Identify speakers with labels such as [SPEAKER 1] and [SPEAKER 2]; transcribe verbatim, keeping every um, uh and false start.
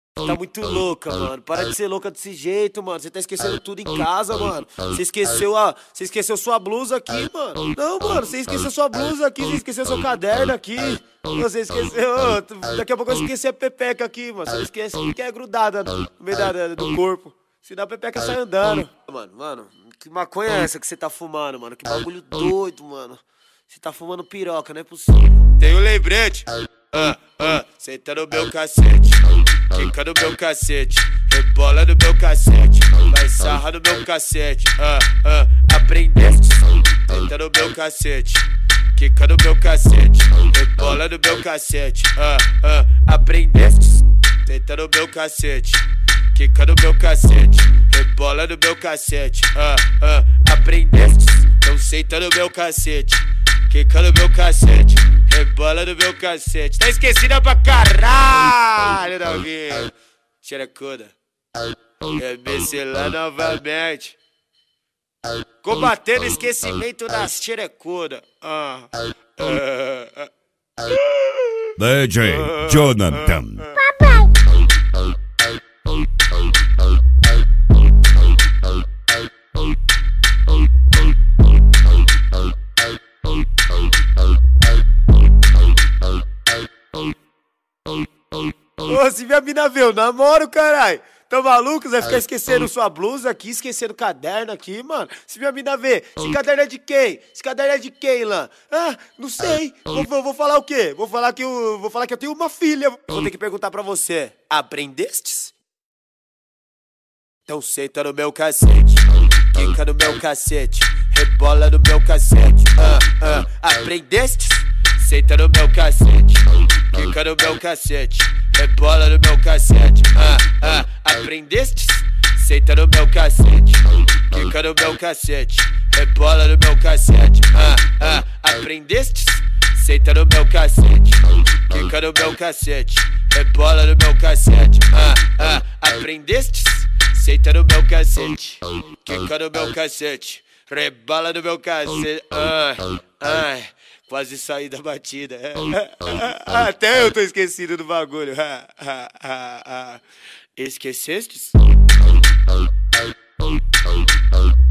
[SPEAKER 1] Tá muito louca, mano. Para de ser louca desse jeito, mano. Você tá esquecendo tudo em casa, mano. Você esqueceu a. Você esqueceu sua blusa aqui, mano. Não, mano, você esqueceu sua blusa aqui, você esqueceu seu caderno aqui. Você esqueceu. Daqui a pouco eu esqueci a pepeca aqui, mano. Você esquece que é grudada no meio da, do corpo. Senão a pepeca sai andando. Mano, mano, que maconha é essa que você tá fumando, mano? Que bagulho doido, mano. Você tá fumando piroca, não é possível.
[SPEAKER 2] Tem um lembrete. Ah, ah, senta no meu cacete. Quica no meu cacete. Rebola no meu cacete. Vai sarra no meu cacete. Ah, ah, aprendeste. Senta no meu cacete. Quica no meu cacete. Rebola no meu cacete. Ah, ah, aprendeste. Senta no meu cacete. Quica no meu cacete. Rebola no meu cacete. Ah, ah, aprendeste. Então senta no meu cacete. Quica no meu cacete, rebola no meu cacete. Tá esquecida pra caralho, novinha. Xerecuda, rebecelar novamente. Combatendo o esquecimento das xerecuda. Ah, ah, ah.
[SPEAKER 3] D J Jonathan.
[SPEAKER 1] Ô, se minha mina vê, eu namoro, caralho. Tá maluco? Você vai ficar esquecendo sua blusa aqui, esquecendo o caderno aqui, mano. Se minha mina vê, esse caderno é de quem? Esse caderno é de quem, lá? Ah, não sei. Vou, vou, vou falar o quê? Vou falar que eu, vou falar que eu tenho uma filha. Vou ter que perguntar pra você. Aprendestes? Então senta no meu cacete. Quica no meu cacete. Rebola no meu cacete. Ah, ah, aprendestes? Senta no meu cacete. Quica no meu cacete. Rebola no meu cacete. Ah, ah, aprendestes? Senta no meu cacete. Quica no meu cacete. Rebola no meu cacete. Ah, ah, aprendestes? Senta no meu cacete. Quica no meu cacete. Rebola no meu cacete. Ah, ah, aprendestes? Senta no meu cacete. Quica no meu cacete. Rebola no meu cacete. Ai, ai. Quase saí da batida. Até eu tô esquecido do bagulho. Esquecestes?